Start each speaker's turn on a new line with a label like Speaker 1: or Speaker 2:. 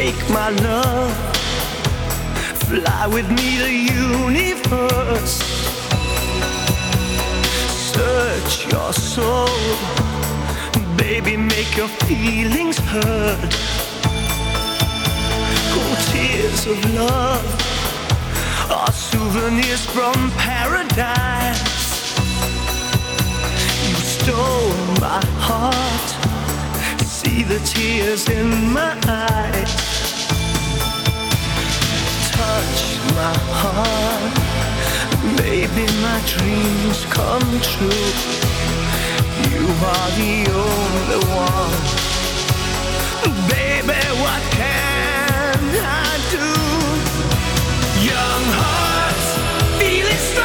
Speaker 1: take my love, fly with me the universe. Search your soul, baby, make your feelings heard. Oh, tears of love are souvenirs from paradise. You stole my heart, see the tears in my eyes. Touch my heart, maybe my dreams come true. You are the only one, baby, what can